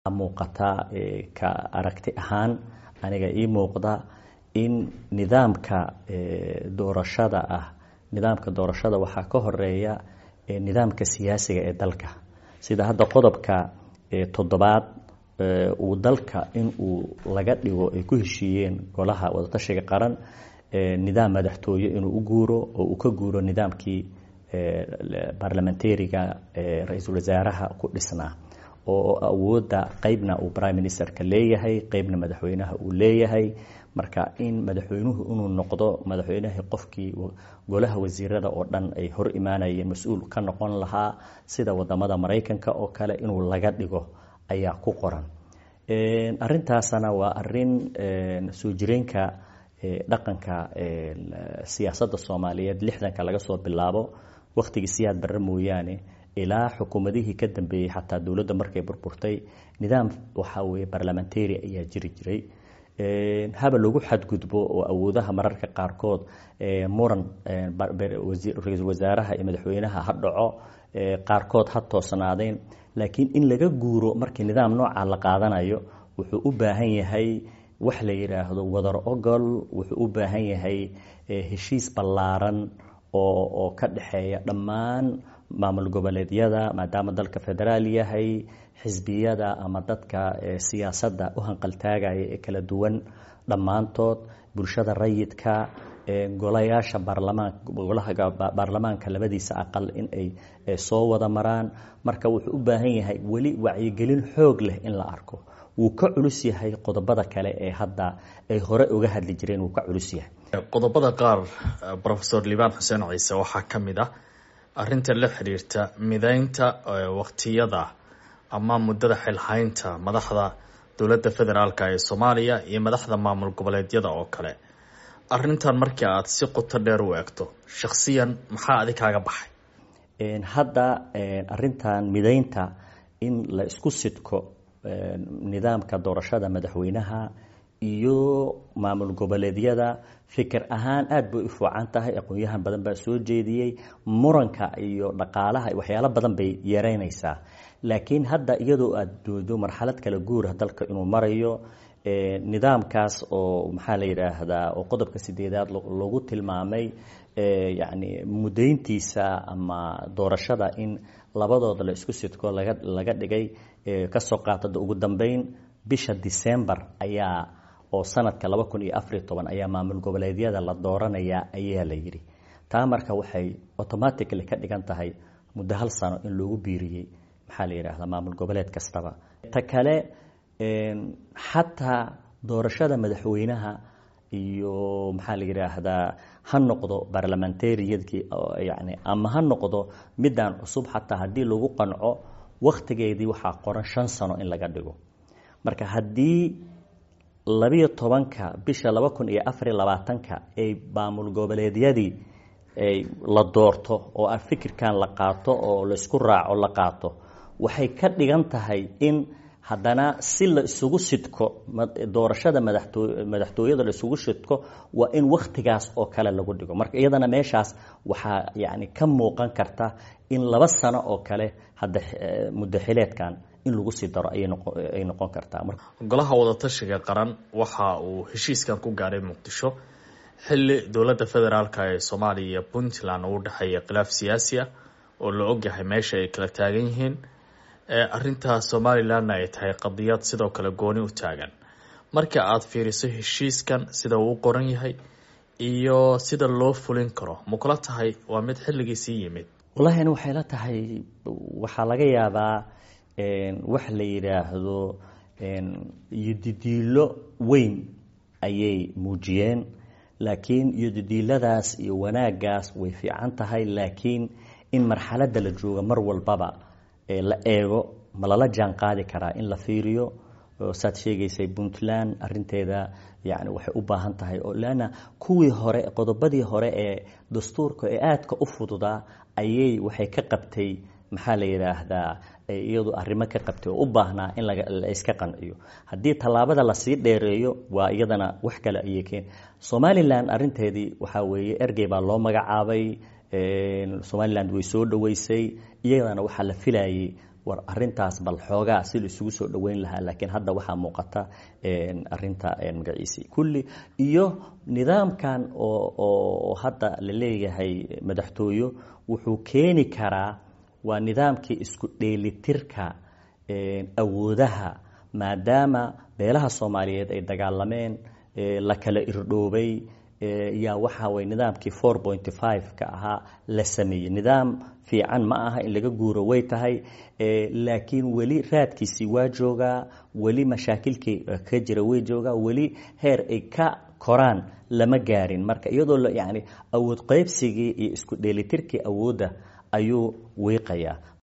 muuqata ka aragti ahaan aniga ii muuqda in nidaamka doorashada waxaa ka horeeya nidaamka siyaasiga ee dalka sida hadda qodobka 7 uu dalka in uu laga dhigo ay ku heshiiyeen golaha wadatashiga qaran nidaam madaxtooye inuu u guuro oo uu ka guuro nidaamkii parliamentariga ra'iisul wasaaraha ku dhisnaa oo awoodda qaybna uu prime ministerka leeyahay qaybna madaxweynaha uu leeyahay marka in madaxweynuhu inuu noqdo madaxweynaha qofkii golaha wasiirada oo dhan ay hor imaanayeen mas'uul ka noqon lahaa sida wadamada Mareykanka oo kale inuu laga dhigo ayaa ku qoran arintaasna waa arin soo jireenka dhaqanka siyaasadda Soomaaliyeed 60ka laga soo bilaabo waqtigii siyaad barre mooyaane ilaa xukuumadihii ka dambeeyay xataa dawladda markay burburtay nidaam waxa weeye parliamentary ayaa jiri jiray haba lagu xadgudbo oo awoodaha mararka qaarkood muran ra'iisul wasaaraha iyo madaxweynaha ha dhaco qaarkood ha toosnaadeen laakiin in laga guuro markii nidaam nooca la qaadanayo wuxuu u baahan yahay wax la yiraahdo wadar ogol wuxuu u baahan yahay heshiis ballaaran oo ka dhaxeeya dhammaan maamul goboleedyada maadaama dalka federaal yahay xisbiyada ama dadka siyaasadda u hanqaltaagaya ee kala duwan dhammaantood bulshada rayidka golayaasha baarlamaanka labadiisa aqal in ay soo wada maraan marka wuxuu u baahan yahay wali wacyigelin xoog leh in la arko wuu ka culus yahay qodobada kale ee hadda ay hore uga hadli jireen wuu ka culus yahay qodobada qaar professor Liban Hussein Ciise waxaa ka mid ah arrinta la xiriirta mideynta waqtiyada ama muddada xilhaynta madaxda dowladda federaalka ee Soomaaliya iyo madaxda maamul goboleedyada oo kale arrintan markii aad si qoto dheer u eegto shakhsiyan maxaa adiga kaaga baxay hadda arrintan mideynta in la isku sidko nidaamka doorashada madaxweynaha iyo maamul goboleedyada fikir ahaan aad bay u fiican tahay aqoonyahan badan baa soo jeediyay muranka iyo dhaqaalaha waxyaalo badan bay yareynaysaa laakiin hadda iyadoo aad doodo marxalad kala guur ah dalka inuu marayo nidaamkaas oo maxaa la yiraahdaa oo qodobka 8aad lagu tilmaamay yani mudeyntiisa ama doorashada in labadooda la isku sidko laga dhigay ka soo qaatada ugu dambeyn bisha December ayaa oo sanadka 2014 ayaa maamul goboleedyada la dooranaya ayaa la yiri taa marka waxay automatically ka dhigan tahay muddo hal sano in loogu biiriyay maxaa la yiraahdaa maamul goboleed kastaba ta kale xataa doorashada madaxweynaha iyo maxaa la yiraahdaa ha noqdo parliamentary-yadkii yani ama ha noqdo midaan cusub xataa hadii lagu qanco waqtigeedii waxaa qoran 5 sano in laga dhigo marka hadii 12ka bisha 2024 ay maamul goboleedyadii ay la doorto oo fikirkan la qaato oo la isku raaco la qaato waxay ka dhigan tahay in haddana si la isugu sidko doorashada madaxtooyada la isugu sidko waa in waqtigaas oo kale lagu dhigo marka iyadana meeshaas waxa yani ka muuqan karta in 2 sano oo kale hadda muddo xileedkan in lagu sii daro ay noqon kartaa golaha wadatashiga qaran waxa uu heshiiskan ku gaaray Muqdisho xilli dowladda federaalka ee Soomaaliya iyo Puntland uu dhaxay khilaaf siyaasi ah oo la ogyahay meesha ay kala taagan yihiin arrinta Somaliland ay tahay qadiyad sidoo kale gooni u taagan marka aad fiiriso heshiiskan sida uu qoran yahay iyo sida loo fulin karo ma kula tahay waa mid xilligiisii yimid wallahi waxay la tahay waxa laga yaabaa wax la yiraahdo yiddiilo weyn ayay muujiyeen laakiin yiddiiladaas iyo wanaagaas way fiican tahay laakiin in marxaladda la joogo mar walbaba la eego ma la jaan qaadi karaa in la fiiriyo saad sheegaysay Puntland arinteeda yani waxay u baahan tahay oo laana kuwii hore qodobadii hore ee dastuurka ee aadka u fududaa ayay waxay ka qabtay maxaa la yiraahdaa iyadu arrimo ka qabtay oo u baahnaa in la iska qanciyo hadii talaabada la sii dheereeyo waa iyadana wax kale ay keen Somaliland arinteedii waxa weeye ergey baa loo magacaabay Somaliland way soo dhaweysay iyadana waxa la filayay war arintaas bal xoogaa si la isugu soo dhaweyn lahaa laakiin hadda waxaa muuqata arinta magaciisi kulli iyo nidaamkan oo hadda la leeyahay madaxtooyo wuxuu keeni karaa waa nidaamkii isku dheelitirka awoodaha maadaama beelaha Soomaaliyeed ay dagaalameen la kala irdhoobay yaa waxa way nidaamkii 4.5 ka ahaa la sameeyay nidaam fiican ma aha in laga guuro way tahay laakiin wali raadkiisi waa joogaa wali mashaakilkii ka jira way joogaa wali heer ay ka koraan lama gaarin marka iyadoo yaani awood qaybsigii iyo isku dheelitirkii awoodda ayuu wiiqayaa